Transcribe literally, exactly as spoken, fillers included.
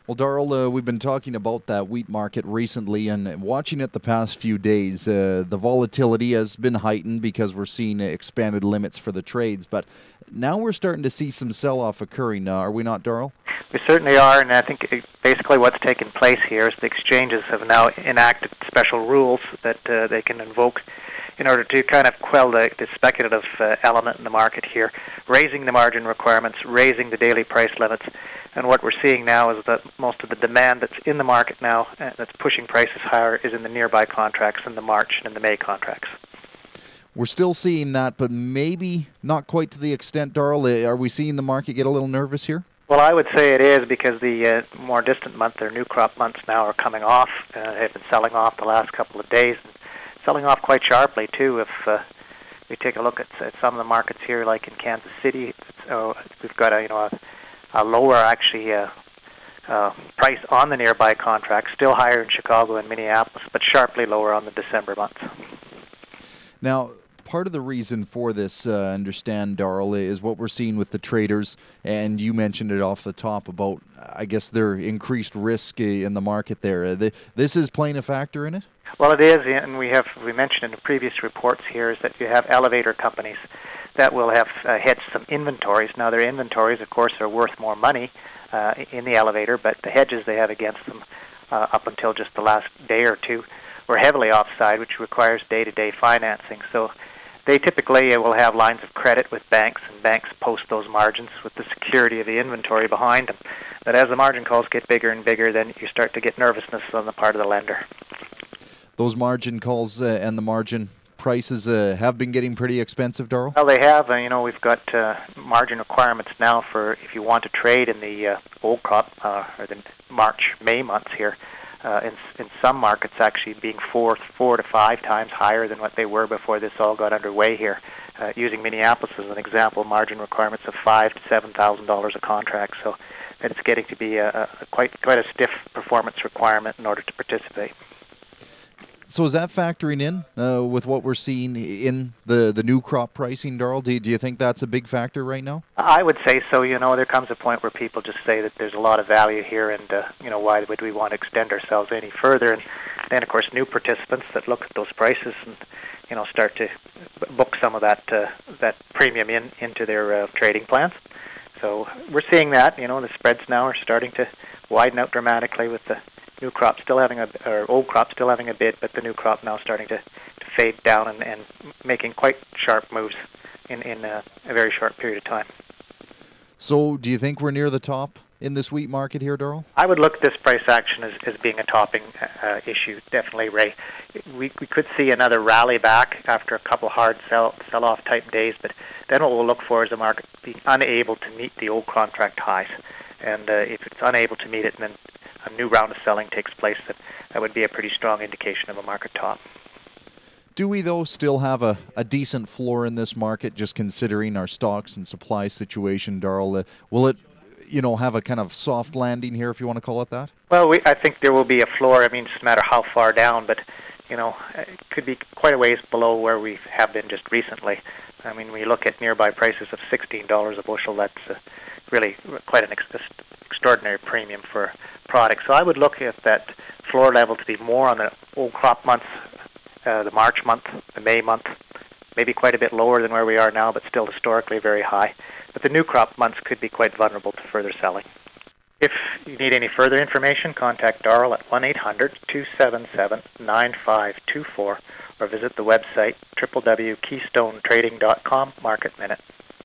Well, Darrell, uh, we've been talking about that wheat market recently and watching it the past few days. Uh, the volatility has been heightened because we're seeing expanded limits for the trades, but now we're starting to see some sell-off occurring. Uh, are we not, Darrell? We certainly are, and I think it, basically what's taken place here is the exchanges have now enacted special rules that uh, they can invoke in order to kind of quell the, the speculative uh, element in the market here, raising the margin requirements, raising the daily price limits. And what we're seeing now is that most of the demand that's in the market now uh, that's pushing prices higher is in the nearby contracts, in the March and in the May contracts. We're still seeing that, but maybe not quite to the extent, Darrell. Are we seeing the market get a little nervous here? Well, I would say it is because the uh, more distant month, their new crop months now are coming off. Uh, they've been selling off the last couple of days, and selling off quite sharply too. If uh, we take a look at, at some of the markets here, like in Kansas City, it's, uh, we've got a you know a, a lower actually uh, uh, price on the nearby contract, still higher in Chicago and Minneapolis, but sharply lower on the December months. Now, part of the reason for this, uh, understand, Darrell, is what we're seeing with the traders, and you mentioned it off the top about, I guess, their increased risk in the market there. Uh, the, this is playing a factor in it? Well, it is, and we have we mentioned in the previous reports here is that you have elevator companies that will have uh, hedged some inventories. Now, their inventories, of course, are worth more money uh, in the elevator, but the hedges they have against them uh, up until just the last day or two were heavily offside, which requires day-to-day financing. So they typically will have lines of credit with banks, and banks post those margins with the security of the inventory behind them. But as the margin calls get bigger and bigger, then you start to get nervousness on the part of the lender. Those margin calls uh, and the margin prices uh, have been getting pretty expensive, Darrell? Well, they have. Uh, you know, we've got uh, margin requirements now for if you want to trade in the uh, old crop uh, or the March, May months here. Uh, in, in some markets actually being four, four to five times higher than what they were before this all got underway here. Uh, using Minneapolis as an example, margin requirements of five to seven thousand dollars a contract. So that it's getting to be a, a quite quite a stiff performance requirement in order to participate. So is that factoring in uh, with what we're seeing in the, the new crop pricing, Darrell? Do, do you think that's a big factor right now? I would say so. You know, there comes a point where people just say that there's a lot of value here, and uh, you know, why would we want to extend ourselves any further? And then, of course, new participants that look at those prices and you know start to book some of that uh, that premium in into their uh, trading plans. So we're seeing that. You know, the spreads now are starting to widen out dramatically with the new crop still having a, or old crop still having a bid, but the new crop now starting to, to fade down and, and making quite sharp moves in, in a, a very short period of time. So do you think we're near the top in this wheat market here, Darrell? I would look at this price action as, as being a topping uh, issue, definitely, Ray. We, we could see another rally back after a couple hard sell, sell-off type days, but then what we'll look for is the market being unable to meet the old contract highs. And uh, if it's unable to meet it, then a new round of selling takes place, that, that would be a pretty strong indication of a market top. Do we, though, still have a, a decent floor in this market, just considering our stocks and supply situation, Darrell? Uh, will it, you know, have a kind of soft landing here, if you want to call it that? Well, we, I think there will be a floor. I mean, it's a matter how far down, but, you know, it could be quite a ways below where we have been just recently. I mean, when you look at nearby prices of sixteen dollars a bushel, that's uh, really quite an ex- extraordinary premium for products. So I would look at that floor level to be more on the old crop months, uh, the March month, the May month, maybe quite a bit lower than where we are now, but still historically very high. But the new crop months could be quite vulnerable to further selling. If you need any further information, contact Darrell at one eight hundred two seven seven nine five two four or visit the website w w w dot keystone trading dot com Market Minute.